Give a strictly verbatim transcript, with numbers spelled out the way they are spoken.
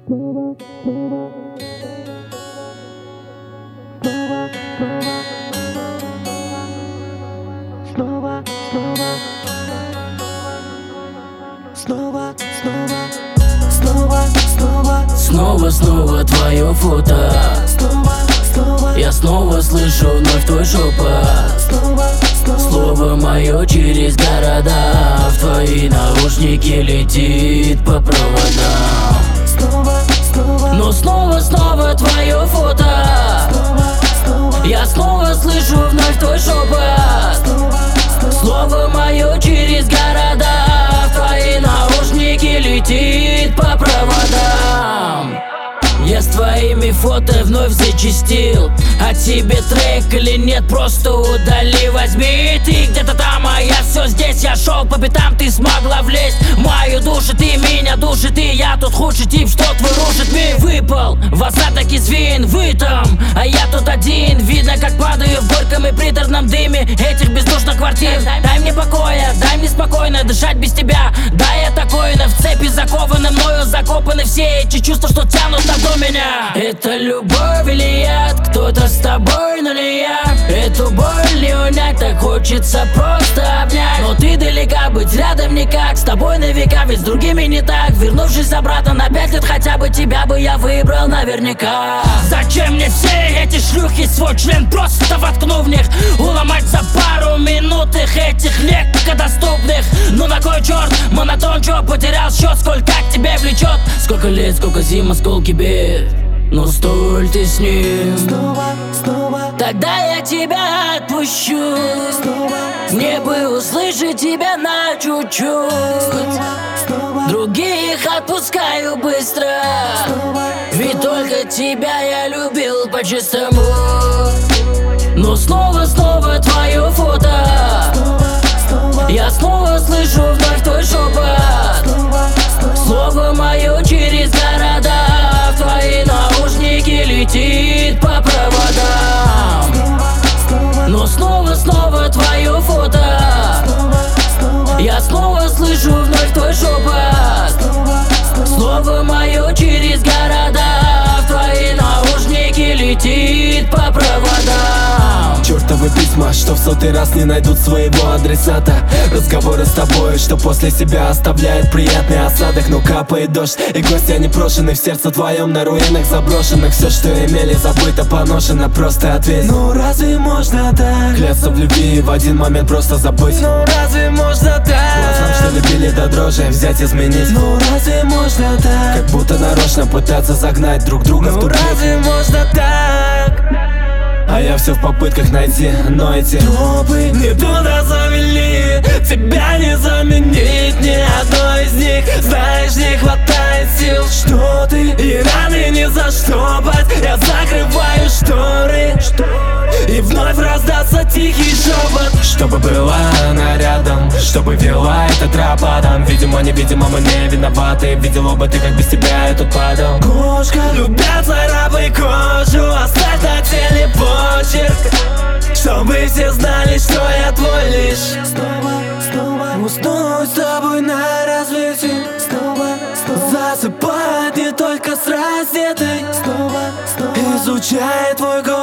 Снова, снова, снова, снова, снова, снова, снова твое фото. снова, снова, Я снова слышу вновь твой шепот. снова, снова, Слово мое через города. В твои наушники летит по проводам. снова, снова, Но снова, снова твое фото. снова, снова, Я снова слышу вновь твой шепот. снова, снова, Слово мое через города. В твои наушники летит по проводам. Я с твоими фото вновь зачастил. А тебе трек или нет, просто удали, возьми. Ты где-то там, а я все здесь. Я шел по пятам, ты смогла влезть в мою душу. Ты меня душит, и я тут худший тип, что твой рушит. Ми выпал в осадок из вин, вы там, а я тут один. Видно, как падаю в горьком и приторном дыме этих бездушных квартир. Дай мне покоя, дай мне спокойно дышать без тебя. Да, я такой, но в цепи закованы, мною закопаны все эти чувства, что тянут на дом меня. Это любовь или яд? Кто-то с тобой, но не я. Эту боль не унять, так хочется просто обнять. Но ты далека, быть рядом никак. С тобой на века, ведь с другими не так. Вернувшись обратно на пять лет, хотя бы тебя бы я выбрал наверняка. Зачем мне все эти шлюхи? Свой член просто воткну в них. Уломать за пару минут их, этих легко доступных. Ну на кой черт, монотон, чё, потерял счет? Сколько к тебе влечет? Сколько лет, сколько зим, осколки бед. Но столь ты с ним. снова, снова, Тогда я тебя отпущу. снова, Мне бы услышать тебя на чуть-чуть. снова, снова, Других отпускаю быстро. снова, Ведь только тебя я любил по-чистому. Но снова, снова твое фото. снова, снова, Я снова слышу вновь твой шепот. снова, снова, Слово мое через города. В твои наушники летит по проводам. снова, Но снова, снова твое фото. снова, снова, Я снова слышу вновь твой шепот. снова, снова, Слово мое через города. В твои наушники летит по проводам. Чёртовы письма, что в сотый раз не найдут своего адресата. Разговоры с тобой, что после себя оставляет приятный осадок. Но капает дождь, и гости непрошены в сердце твоем, на руинах заброшенных. Все, что имели, забыто, поношено, просто ответь. Ну разве можно так? Клясться в любви в один момент просто забыть. Ну разве можно так? Глазам, что любили до дрожи, взять изменить. Ну разве можно так? Как будто нарочно пытаться загнать друг друга в тупик. Ну разве можно так? А я все в попытках найти, но эти тропы не туда завели. Тебя не заменить ни одной из них. Знаешь, не хватает сил, что ты и раны не заштопать. Я закрываю шторы, и вновь раздастся тихий шепот. Чтобы была она рядом, чтобы вела этот рападом. Видимо, невидимо, мы не виноваты. Видела бы ты, как без тебя я тут падал. Кошка, любят царапай кожу, оставь на теле почерк, чтобы все знали, что я твой лишь. снова, снова, Уснуть с тобой на рассвете, снова, снова, засыпать не только с раздетой, снова, снова, изучая твой голос.